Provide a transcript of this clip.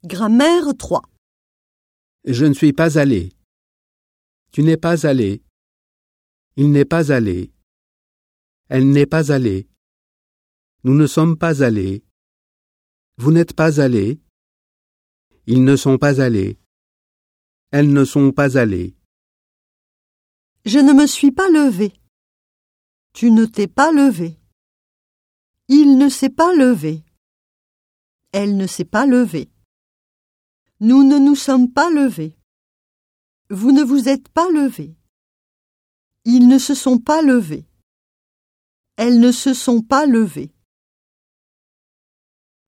Grammaire 3. Je ne suis pas allé. Tu n'es pas allé. Il n'est pas allé. Elle n'est pas allée. Nous ne sommes pas allés. Vous n'êtes pas allés. Ils ne sont pas allés. Elles ne sont pas allées. Je ne me suis pas levé. Tu ne t'es pas levé. Il ne s'est pas levé. Elle ne s'est pas levée. Nous ne nous sommes pas levés. Vous ne vous êtes pas levés. Ils ne se sont pas levés. Elles ne se sont pas levées.